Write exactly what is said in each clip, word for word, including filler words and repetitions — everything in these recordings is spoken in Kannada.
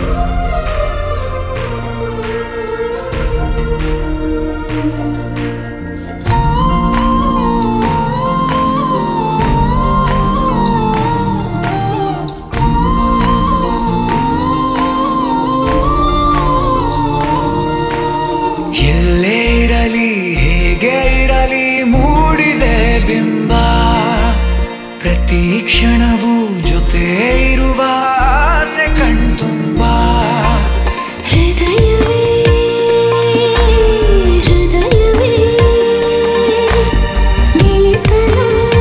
ಎಲ್ಲೇ ಇರಲಿ ಹೇಗೆ ಇರಲಿ ಮೂಡಿದೆ ಬಿಂಬ, ಪ್ರತಿ ಕ್ಷಣವೂ ಜೊತೆ ಇರುವ ಆಸೆ ಕಣ್ತುಂಬ. ಹೃದಯವೇ ಹೃದಯವೇ ಗೆಳೆತನ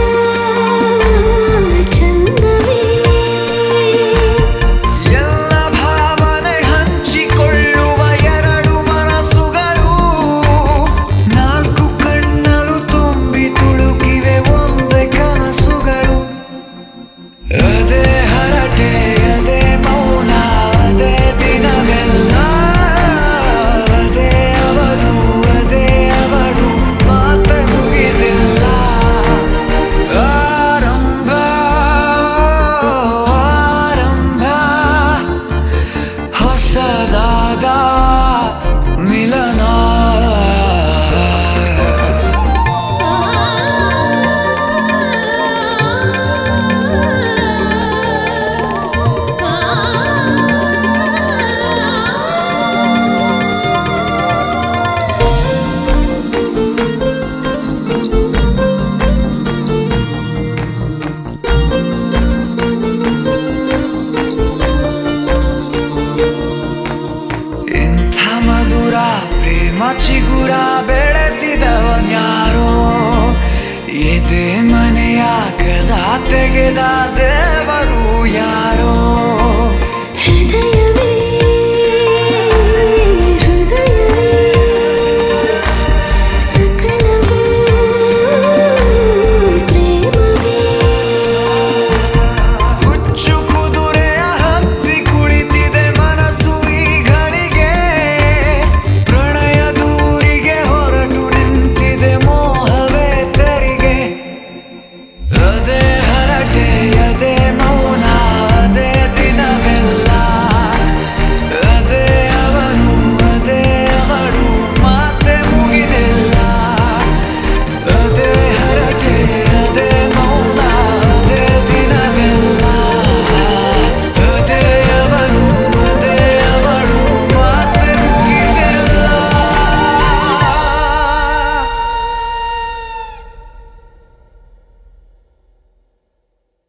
ಚಂದವೇ, ಎಲ್ಲ ಭಾವನೆ ಹಂಚಿಕೊಳ್ಳುವ ಎರಡು ಮನಸ್ಸುಗಳು, ನಾಲ್ಕು ಕಣ್ಣಲು ತುಂಬಿ ತುಳುಕಿವೆ ಒಂದೇ ಕನಸುಗಳು. ಅದೇ ಹರಟೆ ಅದೇ ಮೌನ ಅದೇ ದಿನವೆಲ್ಲ, ಅದೇ ಅವನು ಅದೇ ಅವಳು ಮಾತೆ ಮುಗಿದಿಲ್ಲ. ಆರಂಭ ಆರಂಭ ಹೊಸದಾದ ಮಿಲನ. ಇಂಥ ಮಧುರ ಪ್ರೇಮ ಚಿಗುರ ಬೆಳೆಸಿದವನ್ಯಾರೋ, ಎದೆ ಮನೆಯ ಕದ ತೆಗೆದ